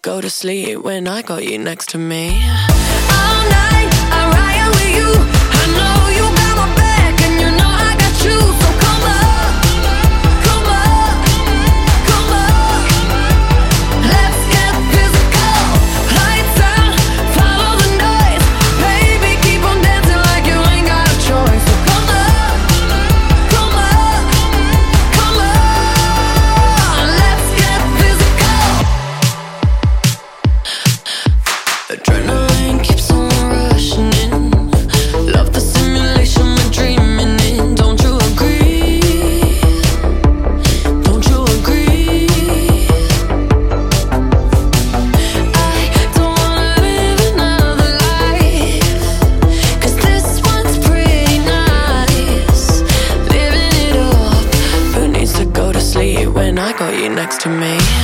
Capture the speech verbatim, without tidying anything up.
go to sleep when I got you next to me. All night I ride with you. I know you got my back and you know I got you. So come up, come up, come up. Let's get physical. Lights out, follow the noise. Baby, keep on dancing like you ain't got a choice. So come up, come up, come on. Let's get physical. Adrenaline keeps on rushing in. Love the simulation we're dreaming in. Don't you agree? Don't you agree? I don't wanna live another life, 'cause this one's pretty nice. Living it up. Who needs to go to sleep when I got you next to me?